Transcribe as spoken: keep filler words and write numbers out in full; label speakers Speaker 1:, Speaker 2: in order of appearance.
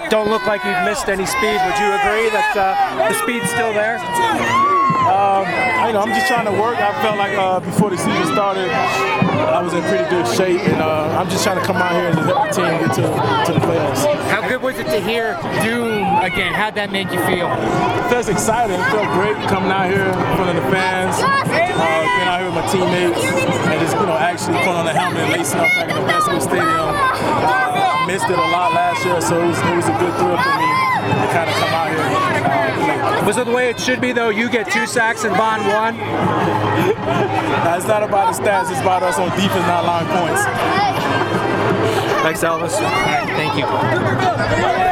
Speaker 1: don't look like you've missed any speed. Would you agree that uh, the speed's still there?
Speaker 2: Um, I know I'm just trying to work. I felt like uh, before the season started, I was in pretty good shape, and uh, I'm just trying to come out here and just help the team get to, to the playoffs.
Speaker 3: How good was it to hear Doom again? How'd that make you feel?
Speaker 2: It feels exciting. It felt great coming out here in front of the fans, uh, being out here with my teammates, and just you know actually putting on the helmet and lacing up back in the basketball stadium. Uh, I missed it a lot last year, so it was, it was a good thrill for me to kind of come out here and uh, play.
Speaker 1: Was it the way it should be, though? You get two sacks and Von one?
Speaker 2: Nah, it's not about the stats. It's about us on defense, not allowing points.
Speaker 1: Thanks, Elvis.
Speaker 3: Thank you.